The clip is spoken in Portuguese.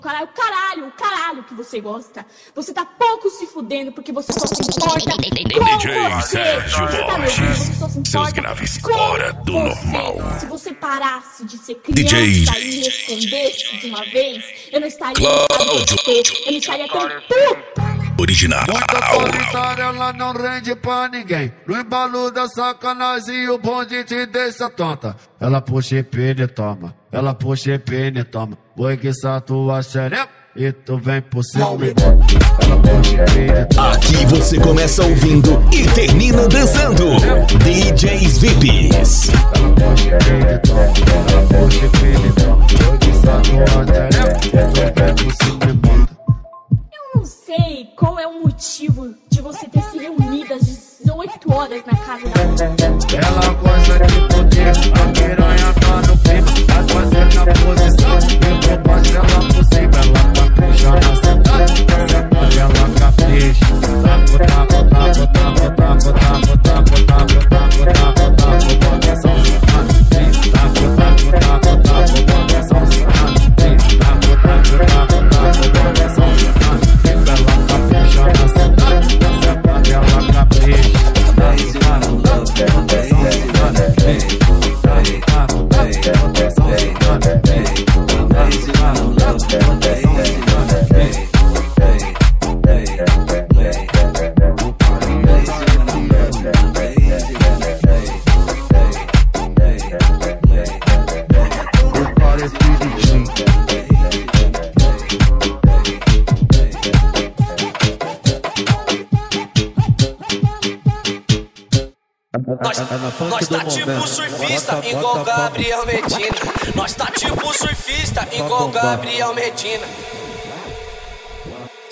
Caralho que você gosta. Você tá pouco se fudendo porque você só se importa com DJ você. Sérgio Você tá me ouvindo? Você só se Borges, seus importa graves com fora do você. normal. Se você parasse de ser DJ criança e me respondesse de uma vez, eu não estaria no estado que eu tô. Eu não estaria tão puta. Original. Muita solitária, ela não rende pra ninguém. No embalo da sacanagem, o bonde te deixa tonta. Ela puxa e pene, toma. Ela puxa e pene, toma. Vou enguiçar tua xereca e tu vem por cima e bota. Ela puxa e pene, toma. Aqui você começa ouvindo e termina dançando. DJs VIPs. Ela puxa e pene, toma. Ela puxa e pene, toma. Vou enguiçar tua xereca e tu vem por cima e bota. Eu não sei qual é o motivo de você ter se reunido às 18 horas na casa da... Ela gosta de poder, a piranha tá no clima. Vai fazendo a posição, eu vou baixar ela por cima. Ela tá puxando a cidade, ela capricha. Nós tá tipo surfista, igual Gabriel Medina. Nós tá tipo surfista, igual Gabriel Medina.